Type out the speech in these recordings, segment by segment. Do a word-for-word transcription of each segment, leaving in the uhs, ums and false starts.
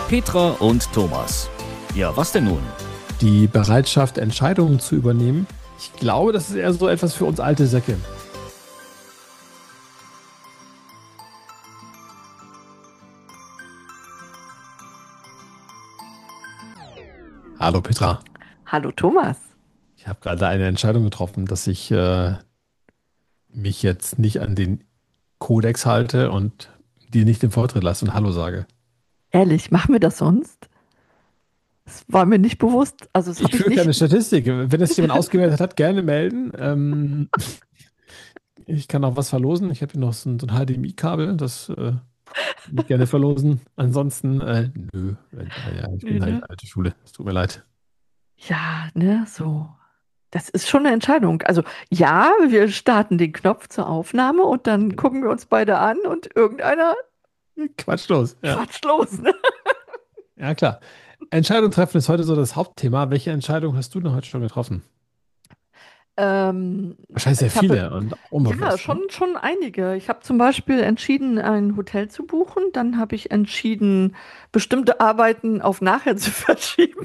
Petra und Thomas. Ja, was denn nun? Die Bereitschaft, Entscheidungen zu übernehmen. Ich glaube, das ist eher so etwas für uns alte Säcke. Hallo Petra. Hallo Thomas. Ich habe gerade eine Entscheidung getroffen, dass ich äh, mich jetzt nicht an den Kodex halte und dir nicht den Vortritt lasse und Hallo sage. Ehrlich, machen wir das sonst? Das war mir nicht bewusst. Also das Ich habe ich führe keine nicht. Statistik. Wenn es jemand ausgewertet hat, gerne melden. Ähm, ich kann auch was verlosen. Ich habe hier noch so ein, so ein H D M I-Kabel, das äh, würde ich gerne verlosen. Ansonsten, äh, nö. Ja, ich Nee, bin ne? halt alte Schule. Es tut mir leid. Ja, ne, so. Das ist schon eine Entscheidung. Also ja, wir starten den Knopf zur Aufnahme und dann gucken wir uns beide an und irgendeiner Quatsch los. Ja, quatscht los. Ne? ja klar. Entscheidung treffen ist heute so das Hauptthema. Welche Entscheidung hast du denn heute schon getroffen? Ähm, Wahrscheinlich sehr ich habe, viele und auch ja, unbewusst. Ne? schon, schon einige. Ich habe zum Beispiel entschieden, ein Hotel zu buchen. Dann habe ich entschieden, bestimmte Arbeiten auf nachher zu verschieben.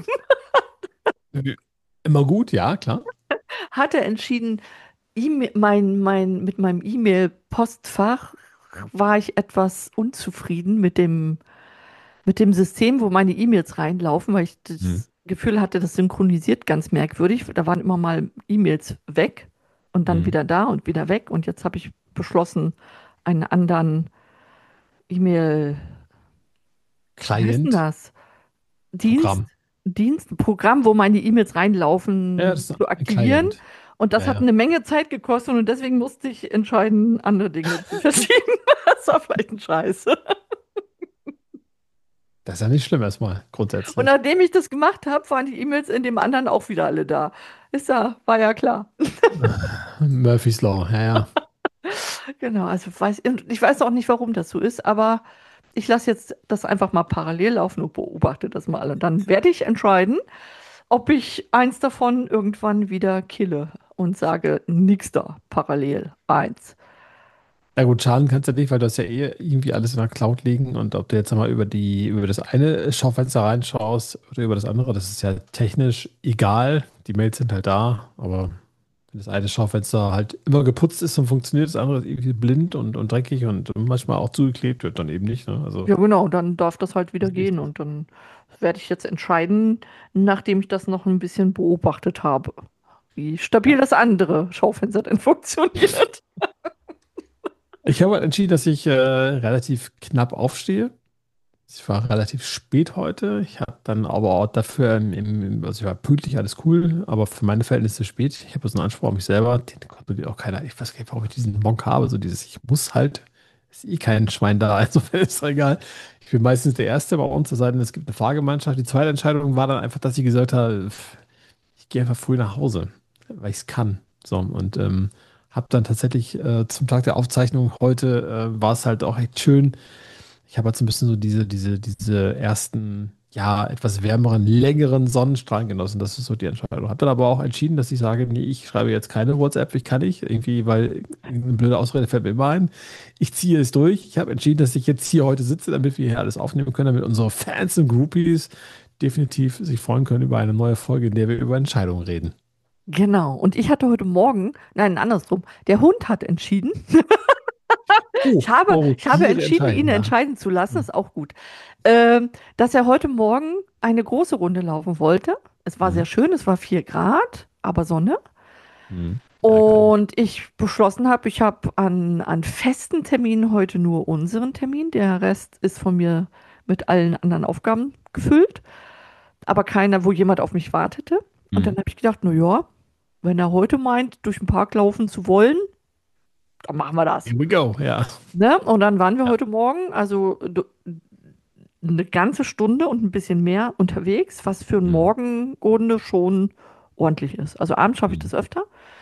Immer gut, ja, klar. Hatte entschieden, E-Mail, mein, mein, mit meinem E-Mail-Postfach war ich etwas unzufrieden mit dem, mit dem System, wo meine E-Mails reinlaufen, weil ich Hm. das Gefühl hatte, das synchronisiert ganz merkwürdig. Da waren immer mal E-Mails weg und dann Hm. wieder da und wieder weg. Und jetzt habe ich beschlossen, einen anderen E-Mail, wie heißt denn Client, das? Dienst, Programm. Dienst, Programm, wo meine E-Mails Ja, reinlaufen, das ist zu ein aktivieren. Client. Und Ja, das hat ja. eine Menge Zeit gekostet und deswegen musste ich entscheiden, andere Dinge zu verschieben. Das war vielleicht ein Scheiße. Das ist ja nicht schlimm erstmal, Und grundsätzlich. nachdem ich das gemacht habe, waren die E-Mails in dem anderen auch wieder alle da. Ist ja, war ja klar. Murphy's Law, ja, ja. Genau, also weiß, ich weiß auch nicht, warum das so ist, aber ich lasse jetzt das einfach mal parallel laufen und beobachte das mal. Und dann werde ich entscheiden, ob ich eins davon irgendwann wieder kille und sage, nix da, parallel, eins. Ja gut, schaden kannst du nicht, weil du hast ja eh irgendwie alles in der Cloud liegen und ob du jetzt einmal über die, über das eine Schaufenster reinschaust oder über das andere, das ist ja technisch egal. Die Mails sind halt da, aber wenn das eine Schaufenster halt immer geputzt ist und funktioniert, das andere ist irgendwie blind und, und dreckig und manchmal auch zugeklebt wird, dann eben nicht. Ne? Also Ja, genau, dann darf das halt das wieder ist gehen wichtig. und dann werde ich jetzt entscheiden, nachdem ich das noch ein bisschen beobachtet habe, wie stabil Ja. das andere Schaufenster denn funktioniert. Ich habe halt entschieden, dass ich äh, relativ knapp aufstehe. Ich war relativ spät heute. Ich habe dann aber auch dafür, im, im, also ich war pünktlich, alles cool, aber für meine Verhältnisse spät. Ich habe so einen Anspruch auf mich selber, den kontrolliert auch keiner. Ich weiß gar nicht, warum ich diesen Monk habe, so dieses, ich muss halt, ist eh kein Schwein da, insofern ist es egal. Ich bin meistens der Erste bei uns, es sei denn, es gibt eine Fahrgemeinschaft. Die zweite Entscheidung war dann einfach, dass ich gesagt habe, pff, ich gehe einfach früh nach Hause, weil ich es kann. So, und ähm, habe dann tatsächlich äh, zum Tag der Aufzeichnung heute, äh, war es halt auch echt schön. Ich habe jetzt ein bisschen so diese, diese, diese ersten, ja, etwas wärmeren, längeren Sonnenstrahlen genossen. Das ist so die Entscheidung. Habe dann aber auch entschieden, dass ich sage, nee, ich schreibe jetzt keine WhatsApp, ich kann nicht, irgendwie, weil eine blöde Ausrede fällt mir immer ein. Ich ziehe es durch. Ich habe entschieden, dass ich jetzt hier heute sitze, damit wir hier alles aufnehmen können, damit unsere Fans und Groupies definitiv sich freuen können über eine neue Folge, in der wir über Entscheidungen reden. Genau, und ich hatte heute Morgen, nein, andersrum, der Hund hat entschieden. Oh, Ich habe, oh, ich habe Tiere entschieden, entscheiden, ihn ja. entscheiden zu lassen, Hm. ist auch gut, ähm, dass er heute Morgen eine große Runde laufen wollte. Es war Hm. sehr schön, es war vier Grad, aber Sonne. Hm. Ja, geil. Und ich beschlossen habe, ich habe an, an festen Terminen heute nur unseren Termin. Der Rest ist von mir mit allen anderen Aufgaben gefüllt, aber keiner, wo jemand auf mich wartete. Und Hm. dann habe ich gedacht, na ja, wenn er heute meint, durch den Park laufen zu wollen, dann machen wir das. Here we go, ja. Ne? Und dann waren wir Ja. heute Morgen, also d- eine ganze Stunde und ein bisschen mehr unterwegs, was für eine Hm. Morgenrunde schon ordentlich ist. Also abends schaffe ich Hm. das öfter.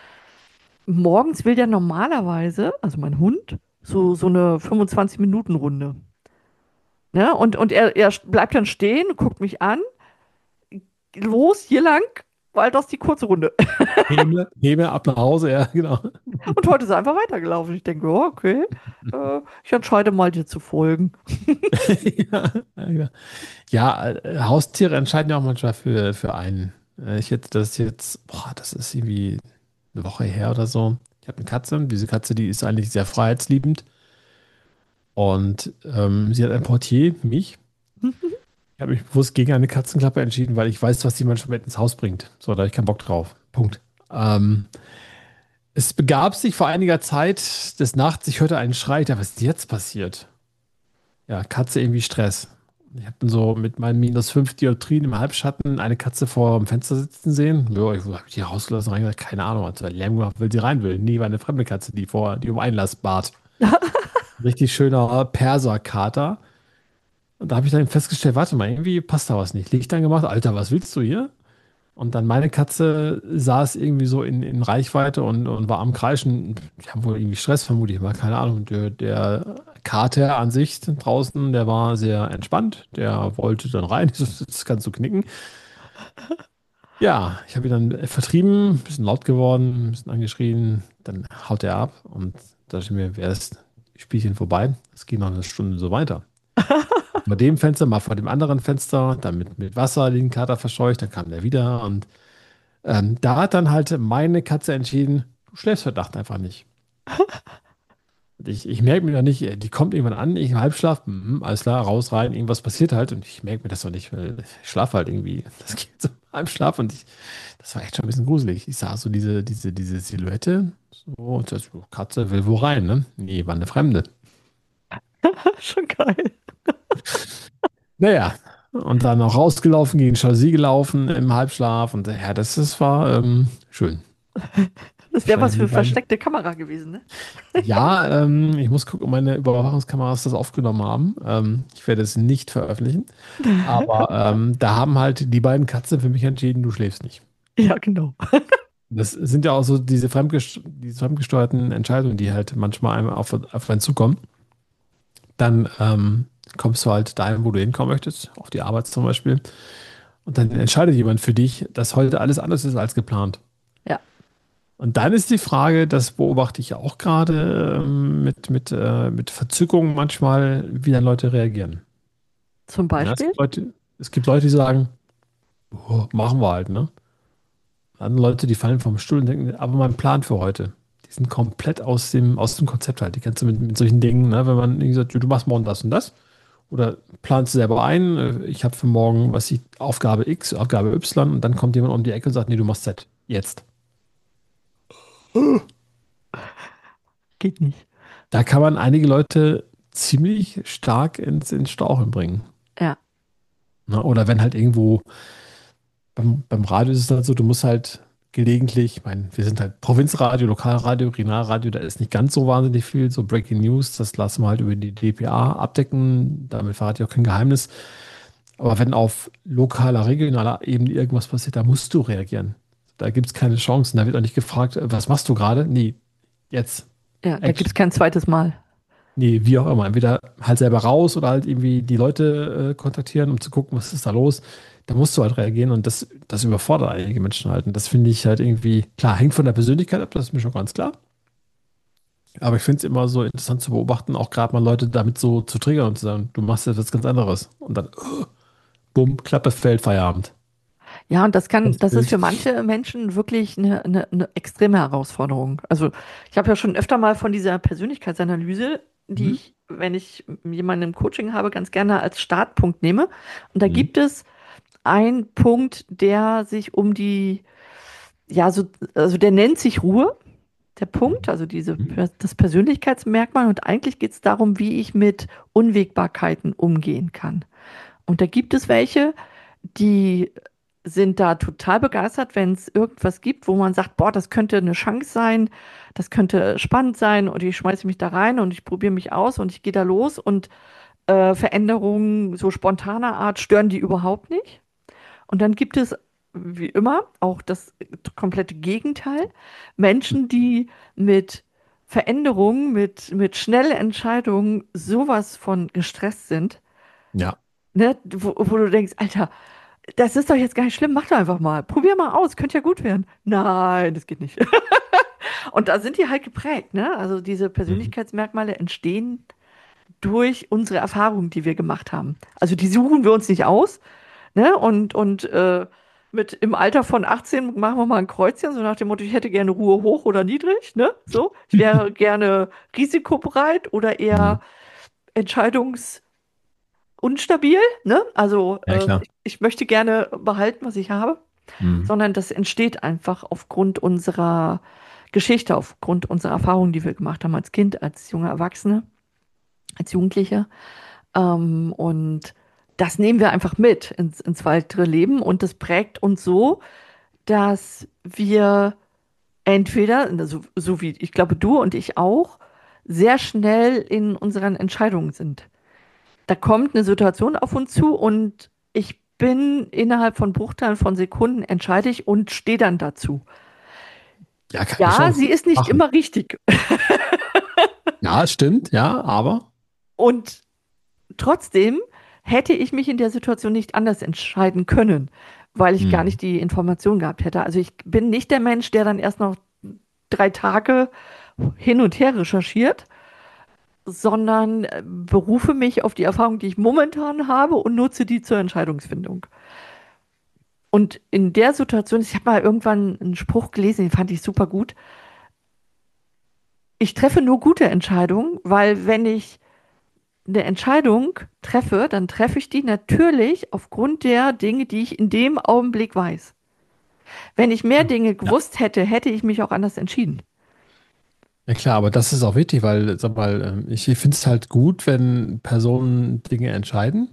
Morgens will der normalerweise, also mein Hund, so, so eine fünfundzwanzig-Minuten-Runde. Ne? Und, und er, er bleibt dann stehen, guckt mich an, los, hier lang. weil das die kurze Runde. Häme, Häme ab nach Hause, ja, genau. Und heute ist er einfach weitergelaufen. Ich denke, ja, okay, äh, ich entscheide mal, dir zu folgen. Ja, ja. Ja, äh, Haustiere entscheiden ja auch manchmal für, für einen. Äh, Ich hätte das jetzt, boah, das ist irgendwie eine Woche her oder so. Ich habe eine Katze. Diese Katze, die ist eigentlich sehr freiheitsliebend. Und ähm, sie hat ein Portier, mich. Ich habe mich bewusst gegen eine Katzenklappe entschieden, weil ich weiß, was die manchmal mit ins Haus bringt. So, da habe ich keinen Bock drauf. Punkt. Ähm, es begab sich vor einiger Zeit des Nachts, ich hörte einen Schrei. Ich dachte, was ist jetzt passiert? Ja, Katze irgendwie Stress. Ich habe dann so mit meinen minus fünf Dioptrien im Halbschatten eine Katze vor dem Fenster sitzen sehen. Ja, ich habe die rausgelassen, reingesagt, keine Ahnung, hat so Lärm gemacht, will sie rein will. Nee, war eine fremde Katze, die vor, die um Einlass bat. Richtig schöner Perserkater. Und da habe ich dann festgestellt, warte mal, irgendwie passt da was nicht. Licht angemacht, Alter, was willst du hier? Und dann meine Katze saß irgendwie so in, in Reichweite und, und war am Kreischen. Die haben wohl irgendwie Stress, vermute ich mal, keine Ahnung. Der, der Kater an sich draußen, der war sehr entspannt. Der wollte dann rein, das kannst du knicken. Ja, ich habe ihn dann vertrieben, ein bisschen laut geworden, ein bisschen angeschrien. Dann haut er ab und da dachte ich mir, wäre das Spielchen vorbei. Es ging noch eine Stunde so weiter. Vor dem Fenster, mal vor dem anderen Fenster, dann mit, mit Wasser den Kater verscheucht, dann kam der wieder und ähm, da hat dann halt meine Katze entschieden, du schläfst heute Nacht einfach nicht. Ich, ich merke mir doch nicht, äh, die kommt irgendwann an, ich im Halbschlaf, mhm, alles klar, raus, rein, irgendwas passiert halt und ich merke mir das doch nicht, weil ich schlafe halt irgendwie, das geht so im Halbschlaf und ich, das war echt schon ein bisschen gruselig. Ich sah so diese, diese, diese Silhouette, so, und das, Katze will wo rein, ne? Nee, war eine Fremde. Schon geil. Naja, und dann auch rausgelaufen, gegen Jalousie gelaufen im Halbschlaf und ja, das, das war ähm, schön. Das wäre was Die für beiden- versteckte Kamera gewesen, ne? Ja, ähm, ich muss gucken, ob meine Überwachungskameras das aufgenommen haben. Ähm, ich werde es nicht veröffentlichen. Aber ähm, da haben halt die beiden Katzen für mich entschieden, du schläfst nicht. Ja, genau. Das sind ja auch so diese, fremdgest diese fremdgesteuerten Entscheidungen, die halt manchmal einem auf, auf einen zukommen. Dann ähm, kommst du halt dahin, wo du hinkommen möchtest, auf die Arbeit zum Beispiel. Und dann entscheidet jemand für dich, dass heute alles anders ist als geplant. Ja. Und dann ist die Frage, das beobachte ich ja auch gerade ähm, mit, mit, äh, mit Verzückung manchmal, wie dann Leute reagieren. Zum Ja, es Beispiel? gibt Leute, es gibt Leute, die sagen, oh, machen wir halt, ne? Andere Leute, die fallen vom Stuhl und denken, aber mein Plan für heute, die sind komplett aus dem, aus dem Konzept halt. Die kennst du mit, mit solchen Dingen, ne? Wenn man irgendwie sagt, du machst morgen das und das. Oder planst du selber ein, äh, ich habe für morgen, was ich, Aufgabe X, Aufgabe Y und dann kommt jemand um die Ecke und sagt, nee, du machst Z. Jetzt. Geht nicht. Da kann man einige Leute ziemlich stark ins, ins Straucheln bringen. Ja. Ne? Oder wenn halt irgendwo beim, beim Radio ist es halt so, du musst halt gelegentlich, ich meine, wir sind halt Provinzradio, Lokalradio, Regionalradio, da ist nicht ganz so wahnsinnig viel, so Breaking News, das lassen wir halt über die D P A abdecken, damit verrate ich auch kein Geheimnis. Aber wenn auf lokaler, regionaler Ebene irgendwas passiert, da musst du reagieren. Da gibt es keine Chancen, da wird auch nicht gefragt, äh, was machst du gerade? Nee, jetzt. Ja, da gibt Action. es kein zweites Mal. Nee, wie auch immer. Entweder halt selber raus oder halt irgendwie die Leute äh, kontaktieren, um zu gucken, was ist da los. Da musst du halt reagieren und das, das überfordert einige Menschen halt. Und das finde ich halt irgendwie, klar, hängt von der Persönlichkeit ab, das ist mir schon ganz klar. Aber ich finde es immer so interessant zu beobachten, auch gerade mal Leute damit so zu triggern und zu sagen, du machst jetzt was ganz anderes. Und dann, uh, bumm, Klappe fällt, Feierabend. Ja, und das kann, Ganz das ist wild. für manche Menschen wirklich eine, eine, eine extreme Herausforderung. Also ich habe ja schon öfter mal von dieser Persönlichkeitsanalyse, die Mhm. ich, wenn ich jemanden im Coaching habe, ganz gerne als Startpunkt nehme. Und da Mhm. gibt es einen Punkt, der sich um die, ja, so, also der nennt sich Ruhe, der Punkt, also diese, Mhm. das Persönlichkeitsmerkmal. Und eigentlich geht es darum, wie ich mit Unwägbarkeiten umgehen kann. Und da gibt es welche, die sind da total begeistert, wenn es irgendwas gibt, wo man sagt, boah, das könnte eine Chance sein, das könnte spannend sein und ich schmeiße mich da rein und ich probiere mich aus und ich gehe da los und äh, Veränderungen so spontaner Art stören die überhaupt nicht. Und dann gibt es, wie immer, auch das komplette Gegenteil. Menschen, die mit Veränderungen, mit, mit schnellen Entscheidungen sowas von gestresst sind, Ja. ne? Wo, wo du denkst, Alter, das ist doch jetzt gar nicht schlimm, mach doch einfach mal. Probier mal aus, könnte ja gut werden. Nein, das geht nicht. Und da sind die halt geprägt, ne? Also diese Mhm. Persönlichkeitsmerkmale entstehen durch unsere Erfahrungen, die wir gemacht haben. Also die suchen wir uns nicht aus, ne? Und, und äh, mit im Alter von achtzehn machen wir mal ein Kreuzchen, so nach dem Motto, ich hätte gerne Ruhe hoch oder niedrig, ne? So, ich wäre gerne risikobereit oder Mhm. eher entscheidungsunstabil, ne? Also Ja, äh, klar. ich, ich möchte gerne behalten, was ich habe, Mhm. sondern das entsteht einfach aufgrund unserer Geschichte, aufgrund unserer Erfahrungen, die wir gemacht haben als Kind, als junge Erwachsene, als Jugendliche. Ähm, und das nehmen wir einfach mit ins, ins weitere Leben und das prägt uns so, dass wir entweder, so, so wie ich glaube du und ich auch, sehr schnell in unseren Entscheidungen sind. Da kommt eine Situation auf uns zu und ich bin innerhalb von Bruchteilen von Sekunden entscheide ich und stehe dann dazu. Ja, kann ich Ja, auch sie ist nicht machen. immer richtig. Ja, es stimmt, ja, aber. Und trotzdem hätte ich mich in der Situation nicht anders entscheiden können, weil ich gar Mhm. nicht die Information gehabt hätte. Also ich bin nicht der Mensch, der dann erst noch drei Tage hin und her recherchiert, sondern äh, berufe mich auf die Erfahrung, die ich momentan habe und nutze die zur Entscheidungsfindung. Und in der Situation, ich habe mal irgendwann einen Spruch gelesen, den fand ich super gut. Ich treffe nur gute Entscheidungen, weil wenn ich eine Entscheidung treffe, dann treffe ich die natürlich aufgrund der Dinge, die ich in dem Augenblick weiß. Wenn ich mehr Dinge Ja. gewusst hätte, hätte ich mich auch anders entschieden. Ja klar, aber das ist auch wichtig, weil, sag mal, ähm, ich finde es halt gut, wenn Personen Dinge entscheiden.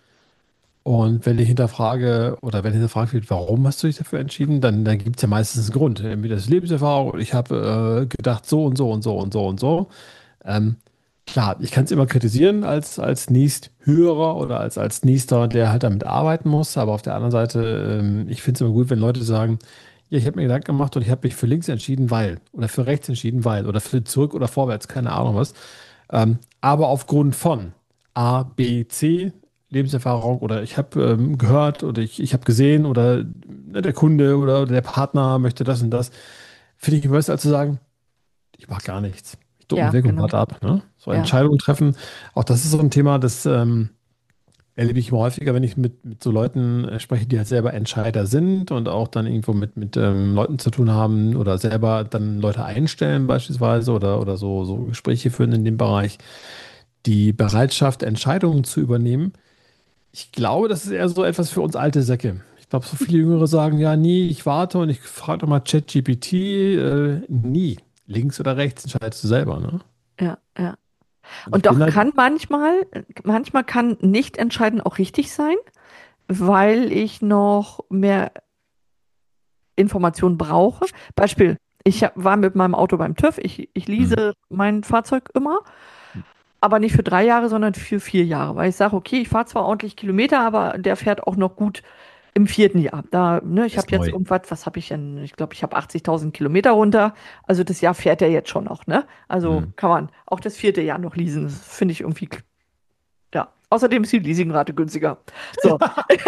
Und wenn ich hinterfrage oder wenn hinterfragt wird, warum hast du dich dafür entschieden, dann, dann gibt es ja meistens einen Grund. Entweder das ist Lebenserfahrung und ich habe äh, gedacht, so und so und so und so und so. Ähm, klar, ich kann es immer kritisieren als, als Niesthörer oder als, als Niester, der halt damit arbeiten muss. Aber auf der anderen Seite, ähm, ich finde es immer gut, wenn Leute sagen, ja, ich habe mir Gedanken gemacht und ich habe mich für links entschieden, weil. Oder für rechts entschieden, weil. Oder für zurück oder vorwärts, keine Ahnung was. Ähm, aber aufgrund von A, B, C, Lebenserfahrung oder ich habe ähm, gehört oder ich, ich habe gesehen oder ne, der Kunde oder der Partner möchte das und das, finde ich immer besser als zu sagen, ich mache gar nichts. Ich ducke mich Ja, weg und genau. warte ab. Ne? So Ja. Entscheidungen treffen. Auch das ist so ein Thema, das ähm, erlebe ich immer häufiger, wenn ich mit, mit so Leuten äh, spreche, die halt selber Entscheider sind und auch dann irgendwo mit, mit ähm, Leuten zu tun haben oder selber dann Leute einstellen beispielsweise oder, oder so, so Gespräche führen in dem Bereich. Die Bereitschaft, Entscheidungen zu übernehmen, ich glaube, das ist eher so etwas für uns alte Säcke. Ich glaube, so viele Jüngere sagen, ja, nie, ich warte und ich frage doch mal ChatGPT, äh, nie. Links oder rechts entscheidest du selber, ne? Ja, ja. Und ich Und bin doch halt, kann manchmal, manchmal kann nicht entscheiden auch richtig sein, weil ich noch mehr Informationen brauche. Beispiel, ich hab- war mit meinem Auto beim TÜV, ich, ich hm, lease mein Fahrzeug immer, aber nicht für drei Jahre, sondern für vier Jahre, weil ich sage, okay, ich fahre zwar ordentlich Kilometer, aber der fährt auch noch gut im vierten Jahr. Da, ne, ich ist habe jetzt neu. irgendwas, was habe ich denn? Ich glaube, ich habe achtzigtausend Kilometer runter. Also das Jahr fährt er jetzt schon noch, ne? Also Hm. kann man auch das vierte Jahr noch leasen. Das finde ich irgendwie, ja. Außerdem ist die Leasingrate günstiger. So.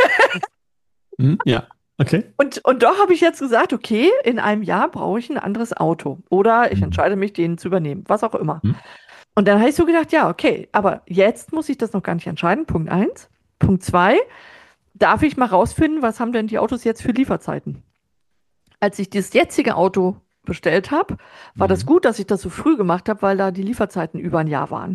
Hm, ja, okay. Und, und doch habe ich jetzt gesagt, okay, in einem Jahr brauche ich ein anderes Auto. Oder ich Hm. entscheide mich, den zu übernehmen, was auch immer. Hm. Und dann habe ich so gedacht, ja, okay, aber jetzt muss ich das noch gar nicht entscheiden. Punkt eins. Punkt zwei, darf ich mal rausfinden, was haben denn die Autos jetzt für Lieferzeiten? Als ich das jetzige Auto bestellt habe, war das Hm. gut, dass ich das so früh gemacht habe, weil da die Lieferzeiten über ein Jahr waren.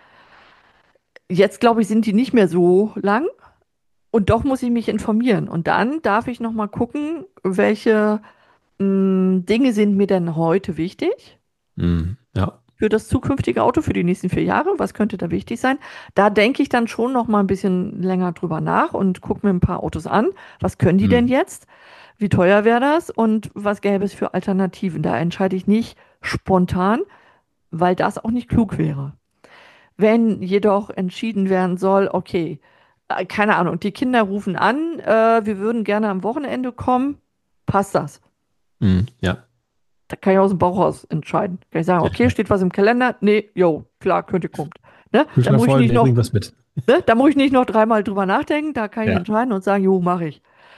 Jetzt, glaube ich, sind die nicht mehr so lang und doch muss ich mich informieren. Und dann darf ich noch mal gucken, welche mh, Dinge sind mir denn heute wichtig Hm. Ja. für das zukünftige Auto, für die nächsten vier Jahre? Was könnte da wichtig sein? Da denke ich dann schon noch mal ein bisschen länger drüber nach und gucke mir ein paar Autos an. Was können die denn Hm. jetzt? Wie teuer wäre das? Und was gäbe es für Alternativen? Da entscheide ich nicht spontan, weil das auch nicht klug wäre. Wenn jedoch entschieden werden soll, okay, äh, keine Ahnung, die Kinder rufen an, äh, wir würden gerne am Wochenende kommen, passt das? Hm. Ja. Da kann ich aus dem Bauch raus entscheiden. Kann ich sagen, Ja, okay, klar. steht was im Kalender? Nee, jo, klar, könnt ihr kommt. Ne? Da Kühlschrank muss ich voll, nicht der noch, bringt was mit. ne? Da muss ich nicht noch dreimal drüber nachdenken, da kann ich Ja. entscheiden und sagen, jo, mache ich.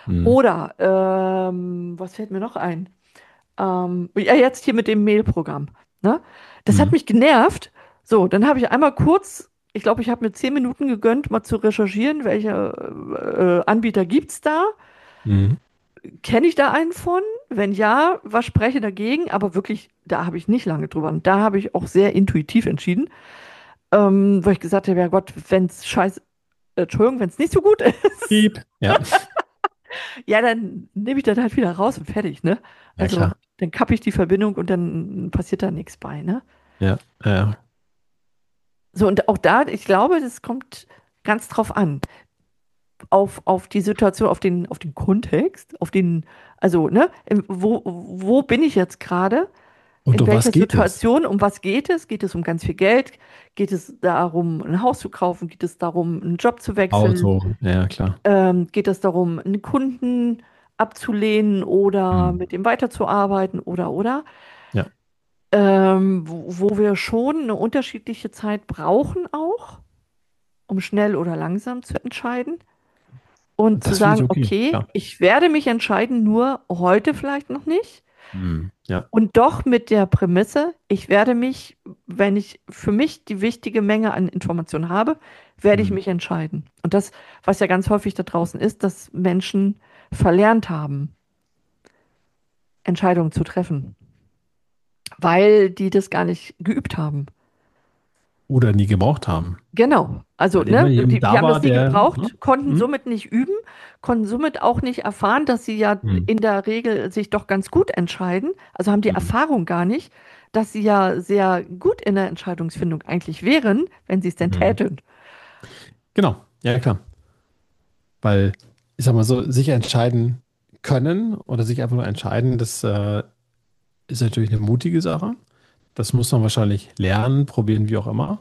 Mhm. Oder, ähm, was fällt mir noch ein? Ähm, ja, jetzt hier mit dem Mailprogramm. Ne? Das hat Mhm. mich genervt. So, dann habe ich einmal kurz, ich glaube, ich habe mir zehn Minuten gegönnt, mal zu recherchieren, welche äh, Anbieter gibt es da. Mhm. Kenne ich da einen von? Wenn ja, was spreche dagegen? Aber wirklich, da habe ich nicht lange drüber. Und da habe ich auch sehr intuitiv entschieden, ähm, weil ich gesagt habe, ja Gott, wenn es scheiße, äh, Entschuldigung, wenn es nicht so gut ist, Piep. Ja, ja, dann nehme ich das halt wieder raus und fertig, ne? ja Also, klar. dann kappe ich die Verbindung und dann passiert da nichts bei, ne? Ja, ja. So, und auch da, ich glaube, das kommt ganz drauf an. Auf, auf die Situation, auf den, auf den Kontext, auf den, also, ne, im- wo, wo bin ich jetzt gerade? Und In um was welcher geht es? Situation, um was geht es? Geht es um ganz viel Geld? Geht es darum, ein Haus zu kaufen? Geht es darum, einen Job zu wechseln? Auto, ja klar. Ähm, geht es darum, einen Kunden abzulehnen oder Mhm. mit dem weiterzuarbeiten oder oder? Ja, Ähm, wo, wo wir schon eine unterschiedliche Zeit brauchen auch, um schnell oder langsam zu entscheiden. Und zu das finde ich sagen, okay, okay, klar. ich werde mich entscheiden, nur heute vielleicht noch nicht. Mhm. Ja, Und doch mit der Prämisse, ich werde mich, wenn ich für mich die wichtige Menge an Informationen habe, werde ich mhm. mich entscheiden. Und das, was ja ganz häufig da draußen ist, dass Menschen verlernt haben, Entscheidungen zu treffen, weil die das gar nicht geübt haben. Oder nie gebraucht haben. Genau. Also, Weil immer ne, jemand die, die da haben war, das nie der, ne? gebraucht, konnten Mhm. somit nicht üben, konnten somit auch nicht erfahren, dass sie ja Mhm. in der Regel sich doch ganz gut entscheiden. Also haben die Mhm. Erfahrung gar nicht, dass sie ja sehr gut in der Entscheidungsfindung eigentlich wären, wenn sie es denn Mhm. täten. Genau, ja klar. Weil, ich sag mal so, sich entscheiden können oder sich einfach nur entscheiden, das äh, ist natürlich eine mutige Sache. Das muss man wahrscheinlich lernen, probieren, wie auch immer.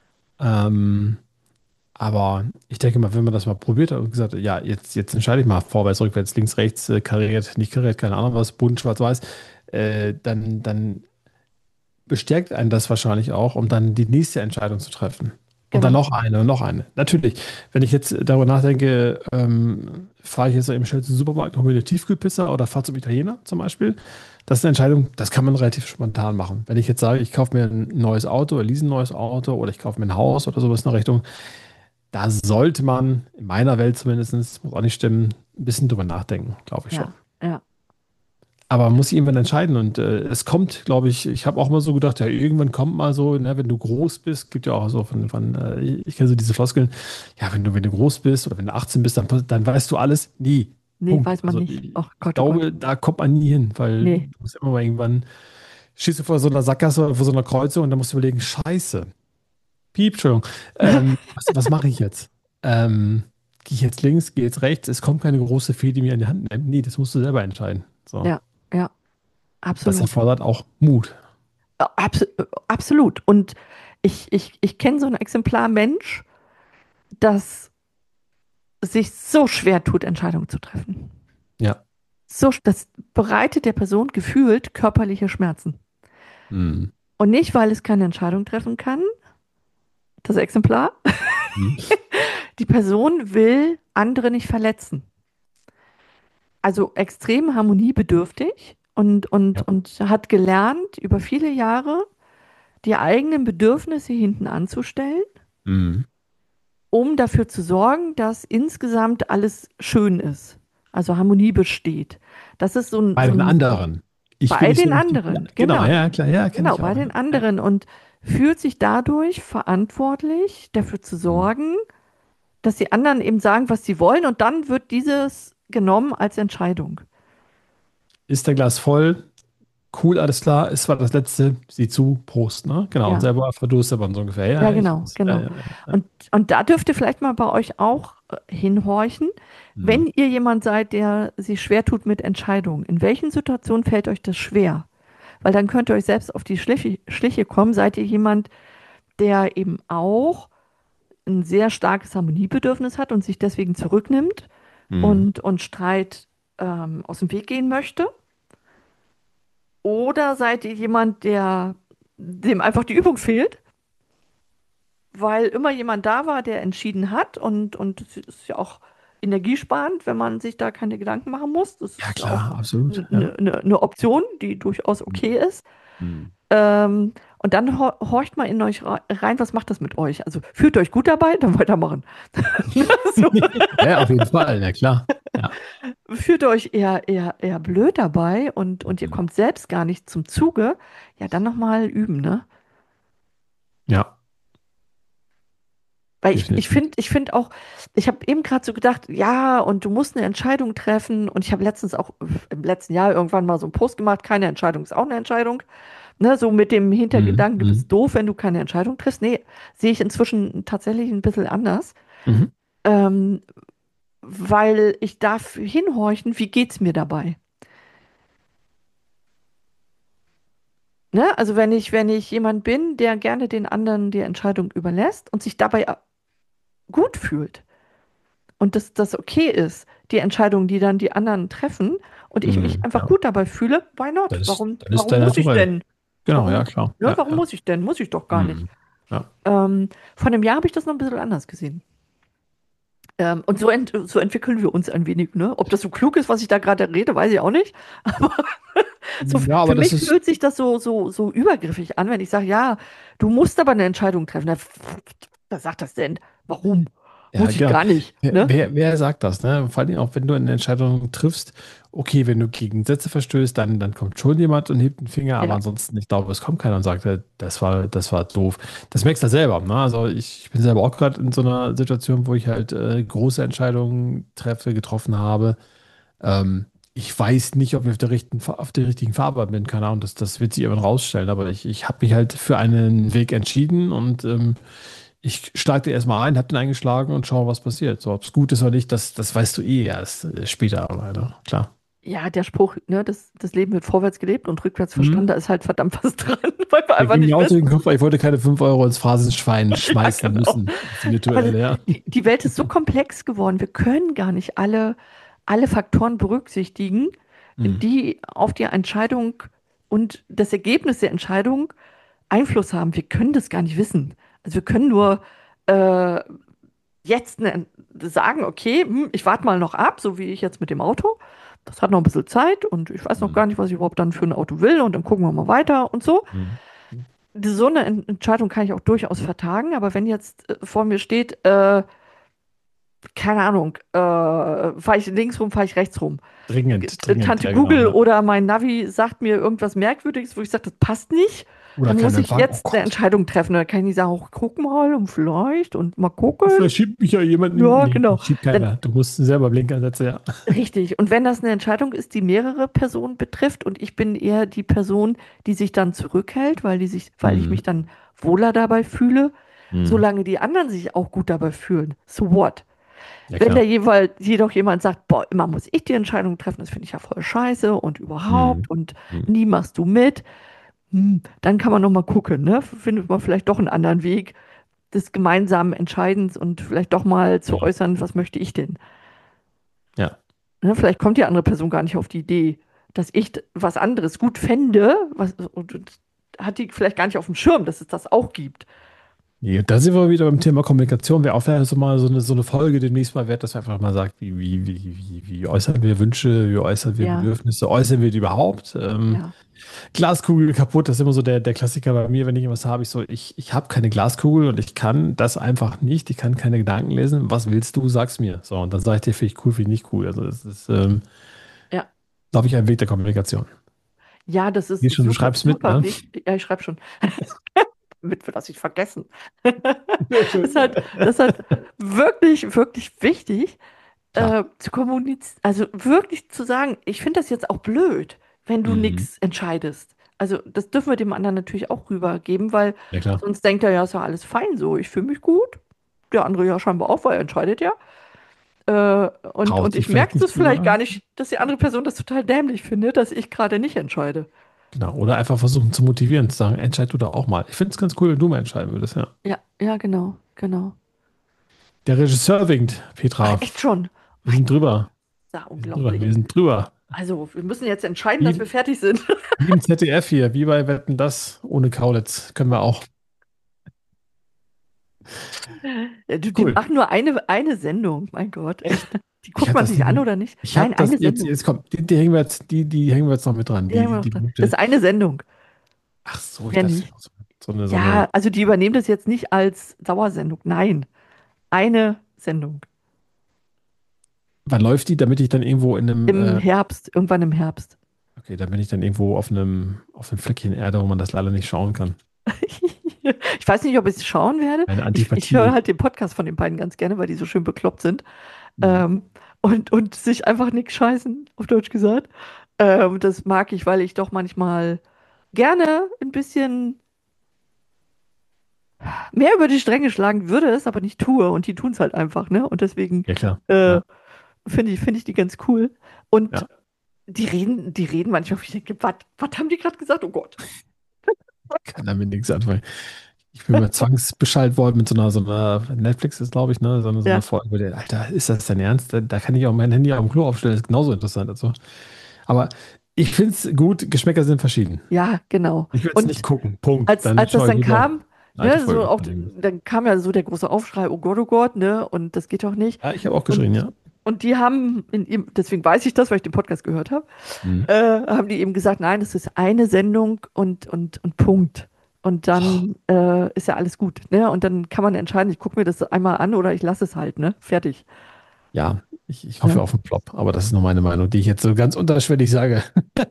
Ähm, aber ich denke mal, wenn man das mal probiert hat und gesagt hat, ja, jetzt, jetzt entscheide ich mal vorwärts, rückwärts, links, rechts, äh, kariert, nicht kariert, keine Ahnung was, bunt, schwarz, weiß, äh, dann, dann bestärkt einen das wahrscheinlich auch, um dann die nächste Entscheidung zu treffen. Und dann Genau. noch eine und noch eine. Natürlich, wenn ich jetzt darüber nachdenke, ähm, fahre ich jetzt eben schnell zum Supermarkt, hole mir eine Tiefkühlpizza oder fahre zum Italiener zum Beispiel. Das ist eine Entscheidung, das kann man relativ spontan machen. Wenn ich jetzt sage, ich kaufe mir ein neues Auto oder lease ein neues Auto oder ich kaufe mir ein Haus oder sowas in der Richtung, da sollte man, in meiner Welt zumindest, muss auch nicht stimmen, ein bisschen drüber nachdenken, glaube ich schon. Ja, ja, Aber man muss sich irgendwann entscheiden und äh, es kommt, glaube ich, ich habe auch mal so gedacht, ja, irgendwann kommt mal so, ne, wenn du groß bist, gibt ja auch so von, von äh, ich kenne so diese Floskeln, ja, wenn du, wenn du groß bist oder wenn du achtzehn bist, dann, dann weißt du alles. Nie. nee, Punkt. weiß man Also nicht. ich, Ach ich Gott, oh Gott. glaube, da kommt man nie hin, weil Nee, du musst immer mal irgendwann, stehst du vor so einer Sackgasse oder vor so einer Kreuzung und dann musst du überlegen, Scheiße, Piep, Entschuldigung, ähm, was, was mache ich jetzt? Ähm, gehe ich jetzt links, gehe jetzt rechts? Es kommt keine große Fee, die mir in die Hand nimmt. Nee, das musst du selber entscheiden. So. ja, ja, Das absolut. erfordert auch Mut. Äh, Abs äh, absolut. Und ich, ich, ich kenne so ein Exemplar Mensch, das sich so schwer tut, Entscheidungen zu treffen. Ja. So, das bereitet der Person gefühlt körperliche Schmerzen. Mhm. Und nicht, weil es keine Entscheidung treffen kann, das Exemplar. Mhm. Die Person will andere nicht verletzen. Also extrem harmoniebedürftig und, und, Ja. und hat gelernt, über viele Jahre die eigenen Bedürfnisse hinten anzustellen, Mhm. um dafür zu sorgen, dass insgesamt alles schön ist. Also Harmonie besteht. Das ist so ein, Bei so den ein anderen. Ich will bei nicht so den richtig. Ja, anderen, genau, genau. ja, klar, ja, kenne Genau, ich bei auch. Ja. den Ja. anderen und fühlt sich dadurch verantwortlich, dafür zu Mhm. sorgen, dass die anderen eben sagen, was sie wollen, und dann wird dieses genommen als Entscheidung. Ist der Glas voll? Cool, alles klar. Es war das letzte. Sieh zu, Prost, ne? Genau. Und Ja, selber verdurstet man so ungefähr. ja, Ja, ich genau, weiß. Ja, genau. ja, ja, ja. Und, und da dürft ihr vielleicht mal bei euch auch äh, hinhorchen, Mhm. wenn ihr jemand seid, der sich schwer tut mit Entscheidungen. In welchen Situationen fällt euch das schwer? Weil dann könnt ihr euch selbst auf die Schliche, Schliche kommen. Seid ihr jemand, der eben auch ein sehr starkes Harmoniebedürfnis hat und sich deswegen zurücknimmt Mhm. und, und Streit ähm, aus dem Weg gehen möchte? Oder seid ihr jemand, der dem einfach die Übung fehlt, weil immer jemand da war, der entschieden hat, und, und es ist ja auch energiesparend, wenn man sich da keine Gedanken machen muss. Das Ja, ist auch klar, absolut. Ja. eine ne, ne Option, die durchaus okay ist. Hm. Ähm, und dann hor horcht mal in euch rein, was macht das mit euch? Also fühlt euch gut dabei, dann weitermachen. So. Ja, auf jeden Fall, ja klar. Ja. Fühlt ihr euch eher, eher, eher blöd dabei und, und ihr Mhm. kommt selbst gar nicht zum Zuge, ja, dann nochmal üben, ne? Ja, Weil ich, ich definitiv. finde, ich finde auch, ich habe eben gerade so gedacht, ja, und du musst eine Entscheidung treffen. Und ich habe letztens auch im letzten Jahr irgendwann mal so einen Post gemacht, keine Entscheidung ist auch eine Entscheidung. Ne, so mit dem Mhm. Hintergedanken, du Mhm. bist doof, wenn du keine Entscheidung triffst. Nee, sehe ich inzwischen tatsächlich ein bisschen anders. Mhm. Ähm, weil ich darf hinhorchen, wie geht's mir dabei? Ne? Also wenn ich, wenn ich jemand bin, der gerne den anderen die Entscheidung überlässt und sich dabei äh, gut fühlt und dass das okay ist, die Entscheidungen, die dann die anderen treffen und ich mich Mhm. einfach Ja, gut dabei fühle, why not? das ist, Warum, das ist warum dein muss ich Naturell. denn? Genau, ja, Warum, klar. ne, Ja, warum ja. muss ich denn? Muss ich doch gar nicht. Mhm. Ja. Ähm, vor einem Jahr habe ich das noch ein bisschen anders gesehen. Ähm, und so, ent so entwickeln wir uns ein wenig, ne? Ob das so klug ist, was ich da gerade rede, weiß ich auch nicht. Aber so Ja, für aber das mich ist, fühlt sich das so, so, so übergriffig an, wenn ich sage, ja, du musst aber eine Entscheidung treffen. Na, wer sagt das denn? Warum? ja, Muss ich genau. gar nicht, Wer, ne? wer wer sagt das, ne? Vor allem auch, wenn du eine Entscheidung triffst, okay, wenn du gegen Gesetze verstößt, dann, dann kommt schon jemand und hebt den Finger, aber Ja, ansonsten, ich glaube, es kommt keiner und sagt, äh, das war, das war doof. Das merkst du ja selber, ne? Also ich, ich bin selber auch gerade in so einer Situation, wo ich halt äh, große Entscheidungen treffe, getroffen habe. Ähm, ich weiß nicht, ob ich auf der richtigen, auf der richtigen Fahrbahn bin, keine Ahnung, das, das wird sich irgendwann rausstellen, aber ich, ich habe mich halt für einen Weg entschieden und ähm, ich schlage dir erstmal ein, hab den eingeschlagen und schau, was passiert. So, ob es gut ist oder nicht, das, das weißt du eh erst äh, später, leider. Klar. ja, der Spruch, ne, das, das Leben wird vorwärts gelebt und rückwärts Mhm. verstanden, da ist halt verdammt was dran, weil wir Der einfach ging mir nicht auch durch den wissen. Kopf, weil ich wollte keine fünf Euro ins Phrasenschwein Ja, schmeißen genau. müssen. Das Aber virtuelle, ja. die, die Welt ist so komplex geworden, wir können gar nicht alle, alle Faktoren berücksichtigen, Mhm. die auf die Entscheidung und das Ergebnis der Entscheidung Einfluss haben. Wir können das gar nicht wissen. Also wir können nur äh, jetzt ne, sagen, okay, hm, ich warte mal noch ab, so wie ich jetzt mit dem Auto. Das hat noch ein bisschen Zeit und ich weiß noch gar Hm. nicht, was ich überhaupt dann für ein Auto will und dann gucken wir mal weiter und so. Mhm. So eine En- Entscheidung kann ich auch durchaus vertagen, aber wenn jetzt äh, vor mir steht, äh, keine Ahnung, äh, fahre ich links rum, fahre ich rechts rum. G- Dringend, äh, dringend, Tante ja, genau. Google Ja. oder mein Navi sagt mir irgendwas Merkwürdiges, wo ich sage, das passt nicht. Oder Dann kein muss ich Empfang. Oh jetzt eine Gott. Entscheidung treffen. Da kann ich nicht sagen, oh, guck mal und vielleicht und mal gucken. Vielleicht schiebt mich ja jemand in. Ja, Nee, genau. schiebt Dann, keiner. Du musst selber Blinker setzen, ja. richtig. Und wenn das eine Entscheidung ist, die mehrere Personen betrifft und ich bin eher die Person, die sich dann zurückhält, weil die sich, weil ich Mhm. mich dann wohler dabei fühle, Mhm. solange die anderen sich auch gut dabei fühlen. So what? Ja, Wenn da klar. jeweils jedoch jemand sagt, boah, immer muss ich die Entscheidung treffen, das finde ich ja voll scheiße und Mhm. überhaupt und Mhm. nie machst du mit, hm, dann kann man noch mal gucken, ne? Findet man vielleicht doch einen anderen Weg des gemeinsamen Entscheidens und vielleicht doch mal zu Ja. äußern, was möchte ich denn? Ja. Ne? Vielleicht kommt die andere Person gar nicht auf die Idee, dass ich d- was anderes gut fände, was, und, und hat die vielleicht gar nicht auf dem Schirm, dass es das auch gibt. Nee, und da sind wir wieder beim Thema Kommunikation. Wäre auch vielleicht so mal so eine, so eine Folge demnächst mal wert, dass wir einfach mal sagt, wie, wie, wie, wie, wie äußern wir Wünsche, wie äußern wir Ja, Bedürfnisse, äußern wir die überhaupt? Ähm, ja, Glaskugel kaputt, das ist immer so der, der Klassiker bei mir, wenn ich was habe. Ich so, ich, ich habe keine Glaskugel und ich kann das einfach nicht. Ich kann keine Gedanken lesen. Was willst du? Sag's mir. So, und dann sage ich dir, finde ich cool, finde ich nicht cool. Also, das ist, ähm, ja. glaube ich, ein Weg der Kommunikation. Ja, das ist Wie schon, du super, schreibst mit, super ne? wichtig. Ja, ich schreibe schon. Mit was ich vergessen. Das ist halt, das ist halt wirklich, wirklich wichtig, Klar. äh, zu kommunizieren, also wirklich zu sagen, ich finde das jetzt auch blöd, wenn du Mhm. nichts entscheidest. Also das dürfen wir dem anderen natürlich auch rübergeben, weil Ja, klar. sonst denkt er ja, ist ja alles fein so, ich fühle mich gut. Der andere ja scheinbar auch, weil er entscheidet ja. Äh, und, Traut und sich ich vielleicht merke nicht das zu, vielleicht ne? gar nicht, dass die andere Person das total dämlich findet, dass ich gerade nicht entscheide. Genau. Oder einfach versuchen zu motivieren, zu sagen, entscheid du da auch mal. Ich finde es ganz cool, wenn du mal entscheiden würdest, ja. Ja, ja, genau, genau. Der Regisseur winkt, Ach, Petra. echt schon? Wir Mein sind drüber. Gott, Wir sind drüber. Wir unglaublich. sind drüber. Also, wir müssen jetzt entscheiden, dass wir Wie, fertig sind. wie im Z D F hier, wie bei Wetten das ohne Kaulitz. Können wir auch. Ja, du, die Cool. machen nur eine, eine Sendung, mein Gott. Echt? Die Ich guckt habe man das sich nicht. an oder nicht? Ich Nein, habe das eine jetzt, Sendung. jetzt kommt, die, die hängen wir jetzt, die, die hängen wir jetzt noch mit dran. Die haben wir Die, noch die dran. Das gute. ist eine Sendung, Ach so, ich mehr dachte, nicht. so so eine, so eine. Ja, also die übernehmen das jetzt nicht als Dauersendung. Nein, eine Sendung. Wann läuft die, damit ich dann irgendwo in einem, Im äh, Herbst, irgendwann im Herbst. okay, dann bin ich dann irgendwo auf einem, auf einem Fleckchen Erde, wo man das leider nicht schauen kann. Ich weiß nicht, ob ich es schauen werde. Eine Ich, ich höre Antipathie. halt den Podcast von den beiden ganz gerne, weil die so schön bekloppt sind. Mhm. Ähm, und, und sich einfach nichts scheißen, auf Deutsch gesagt. Ähm, das mag ich, weil ich doch manchmal gerne ein bisschen mehr über die Stränge schlagen würde, es aber nicht tue. Und die tun es halt einfach, ne? Und deswegen Ja, klar. äh, Ja, finde ich, finde ich die ganz cool. Und ja. die reden, die reden manchmal, wo ich denke, was was haben die gerade gesagt? Oh Gott. Kann damit nichts anfangen. Ich bin mal zwangsbeschallt worden mit so einer, so einer Netflix ist, glaube ich, ne, so eine, so eine Ja, Folge, wo der, Alter, ist das dein Ernst? Da, da kann ich auch mein Handy auf dem Klo aufstellen, das ist genauso interessant. Also. Aber ich finde es gut, Geschmäcker sind verschieden. ja, genau. Ich will es nicht Und gucken, Punkt. als, Dann als das schaue ich dann lieber kam, eine alte ne, so Folge auf, von dem. dann kam ja so der große Aufschrei, oh Gott, oh Gott, ne, und das geht doch nicht. Ja, ich habe auch geschrien, Und, ja. und die haben, in ihrem, deswegen weiß ich das, weil ich den Podcast gehört habe, Mhm. äh, haben die eben gesagt, nein, das ist eine Sendung und, und, und Punkt. Und Oh, dann äh, ist ja alles gut, ne? Und dann kann man entscheiden, ich gucke mir das einmal an oder ich lasse es halt, ne? Fertig. ja, ich, ich hoffe Ne? auf einen Flop, aber das ist nur meine Meinung, die ich jetzt so ganz unterschwellig sage.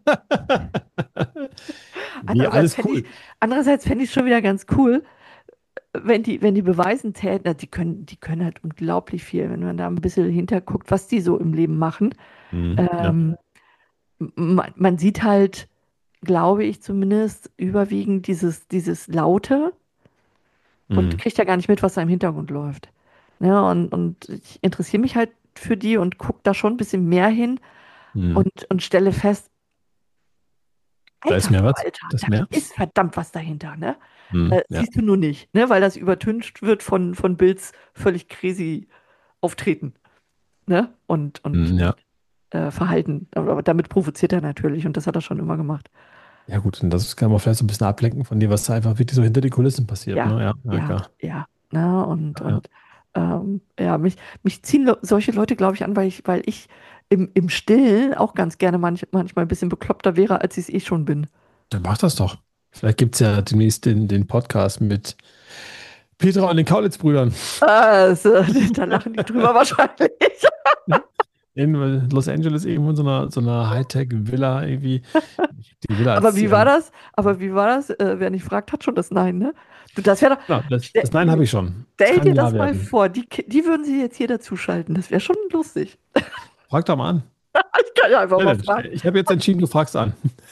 Nee, Andererseits alles fände ich, cool. andererseits fände ich es schon wieder ganz cool, wenn die, wenn die beweisen täten, na, die können, die können halt unglaublich viel, wenn man da ein bisschen hinterguckt, was die so im Leben machen. Mhm. Ja. Ähm, man, man sieht halt, glaube ich zumindest, überwiegend dieses, dieses Laute und Mhm. kriegt ja gar nicht mit, was da im Hintergrund läuft. Ne? Und, und ich interessiere mich halt für die und gucke da schon ein bisschen mehr hin Mhm. und, und stelle fest, Da ist Alter mehr was? Falter, Das da mehr? ist verdammt was dahinter, ne? Mhm. Äh, Ja. siehst du nur nicht, ne? Weil das übertüncht wird von, von Bills völlig crazy Auftreten, ne? Und, und, Mhm. und Ja. äh, Verhalten. Aber damit provoziert er natürlich und das hat er schon immer gemacht. Ja, gut, und das kann man vielleicht so ein bisschen ablenken von dem, was da einfach wirklich so hinter die Kulissen passiert, Ja, ne? Ja, ja, ja, klar. ja. Ne? Und, Ja, ja. und ähm, ja, mich, mich ziehen lo- solche Leute, glaube ich, an, weil ich, weil ich im, im Stillen auch ganz gerne manch, manchmal ein bisschen bekloppter wäre, als ich es eh schon bin. Dann mach das doch. Vielleicht gibt es ja demnächst den, den Podcast mit Petra und den Kaulitz-Brüdern. Also, da lachen die drüber wahrscheinlich. In Los Angeles irgendwo in so einer, so einer Hightech-Villa irgendwie. Die Villa Aber als, wie war ähm, das? Aber wie war das? Äh, wer nicht fragt, hat schon das Nein, ne? Du, das wäre doch. ja, das, Stell, das Nein habe ich schon. Das stell kann dir Ja das mal werden. vor, die, Ki- die würden sie jetzt hier dazuschalten. Das wäre schon lustig. Frag doch mal an. Ich kann ja einfach mal Challenge. fragen. Ich habe jetzt entschieden, du fragst an.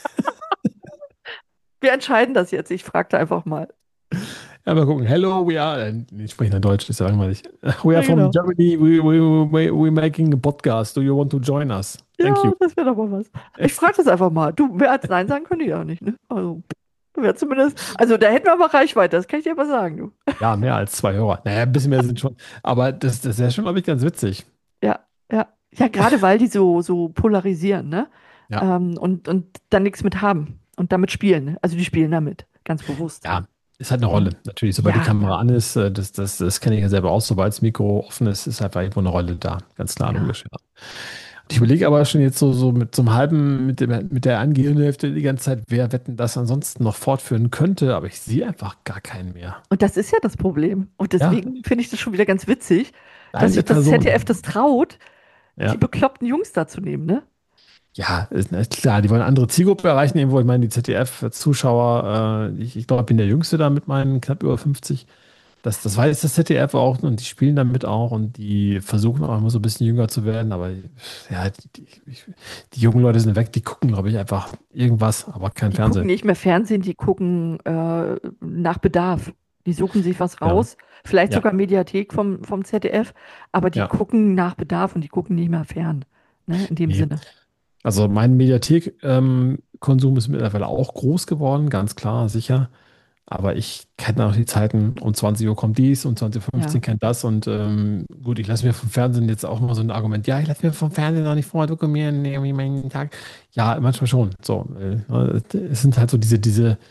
Wir entscheiden das jetzt. Ich fragte einfach mal. Ja, mal gucken. Hello, we are. Äh, Ich spreche in Deutsch, das ist ja langweilig. We Ja, are from genau. Germany. We, we, we, we're making a podcast. Do you want to join us? Thank Ja, you. das wäre doch mal was. Ich frage das einfach mal. Du, mehr als Nein sagen können die ja nicht, ne? Also, wäre zumindest. Also, da hätten wir aber Reichweite, das kann ich dir aber sagen, du. Ja, mehr als zwei Hörer. Naja, ein bisschen mehr sind schon. Aber das, das wäre schon, glaube ich, ganz witzig. Ja, ja. Ja, gerade weil die so, so polarisieren, ne? Ja. Ähm, und, und dann nichts mit haben und damit spielen. Ne? Also, die spielen damit, ganz bewusst. Ja, ist halt eine Rolle. Natürlich, sobald Ja, die Kamera ja. an ist, äh, das, das, das kenne ich ja selber aus, sobald das Mikro offen ist, ist einfach irgendwo eine Rolle da. Ganz klar, Ja. logisch. Ja. Und ich überlege aber schon jetzt so, so mit so einem halben, mit, dem, mit der angehenden Hälfte die ganze Zeit, wer Wetten das ansonsten noch fortführen könnte, aber ich sehe einfach gar keinen mehr. Und das ist ja das Problem. Und Ja, deswegen finde ich das schon wieder ganz witzig, dass eine sich das Person. Z D F das traut, die Ja. bekloppten Jungs da zu nehmen, ne? Ja, ist, ist klar, die wollen eine andere Zielgruppe erreichen, irgendwo. Ich meine, die Z D F-Zuschauer, äh, ich, ich glaube, ich bin der Jüngste da mit meinen knapp über fünfzig. Das, das weiß das Z D F auch und die spielen damit auch und die versuchen auch immer so ein bisschen jünger zu werden, aber ja, die, die, die jungen Leute sind weg, die gucken, glaube ich, einfach irgendwas, aber kein Die gucken Fernsehen. nicht mehr Fernsehen, die gucken äh, nach Bedarf. Die suchen sich was Ja, raus, vielleicht ja, sogar Mediathek vom, vom Z D F, aber die ja. gucken nach Bedarf und die gucken nicht mehr fern, ne? In dem Nee. Sinne. Also mein Mediathek-Konsum ist mittlerweile auch groß geworden, ganz klar, sicher. Aber ich kenne auch die Zeiten, um zwanzig Uhr kommt dies, um zwanzig Uhr fünfzehn Ja. kennt das. Und ähm, gut, ich lasse mir vom Fernsehen jetzt auch mal so ein Argument, ja, ich lasse mir vom Fernsehen noch nicht vordokumieren, irgendwie meinen Tag. Ja, manchmal schon. So, äh, es sind halt so diese, diese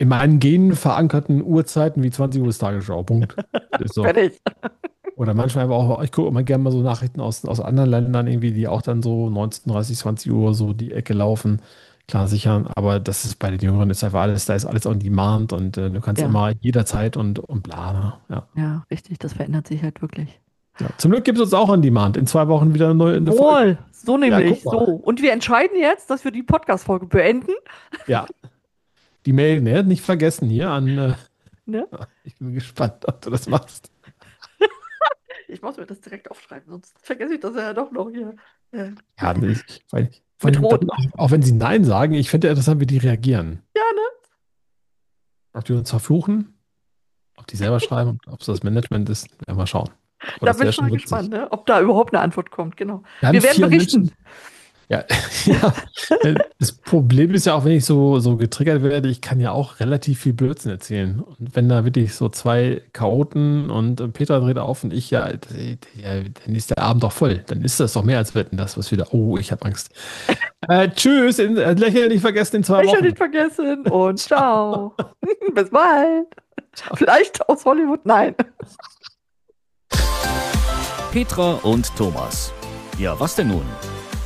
in meinen Genen verankerten Uhrzeiten wie zwanzig Uhr ist Tagesschau. Punkt. Ist so. Fertig. Oder manchmal aber auch, ich gucke immer gerne mal so Nachrichten aus, aus anderen Ländern irgendwie, die auch dann so neunzehn Uhr dreißig, zwanzig Uhr so die Ecke laufen. Klar, sicher, aber das ist bei den Jüngeren ist einfach alles, da ist alles on demand und äh, du kannst Ja. immer jederzeit und, und bla. Ne? Ja. Ja, richtig, das verändert sich halt wirklich. Ja. Zum Glück gibt es uns auch on demand. In zwei Wochen wieder eine neue eine Folge. Wohl, so nämlich, guck mal. so. Und wir entscheiden jetzt, dass wir die Podcast-Folge beenden. Ja. Die Mail, ne? Nicht vergessen hier an. Äh, Ne? ich bin gespannt, ob du das machst. Ich muss mir das direkt aufschreiben, sonst vergesse ich das ja doch noch hier. Äh, Ja, nicht. Weil, Mit weil Rot. dann, auch, auch wenn sie Nein sagen, ich finde ja interessant, wie die reagieren. Ja, ne? Ob die uns verfluchen, ob die selber schreiben, ob es das Management ist, werden wir mal schauen. Aber Da das bin wäre ich schon mal witzig. gespannt, ne? Ob da überhaupt eine Antwort kommt, genau. Wir, Wir werden vier berichten. Menschen. Ja, ja. Das Problem ist ja auch, wenn ich so, so getriggert werde, ich kann ja auch relativ viel Blödsinn erzählen. Und wenn da wirklich so zwei Chaoten und äh, Peter dreht auf und ich, ja, d- ja, dann ist der Abend doch voll. Dann ist das doch mehr als Wetten, das was wieder. Oh, ich habe Angst. Äh, tschüss, in, äh, Lächeln nicht vergessen in zwei Ich habe Wochen. nicht vergessen und ciao. Bis bald. Vielleicht aus Hollywood, nein. Petra und Thomas. Ja, was denn nun?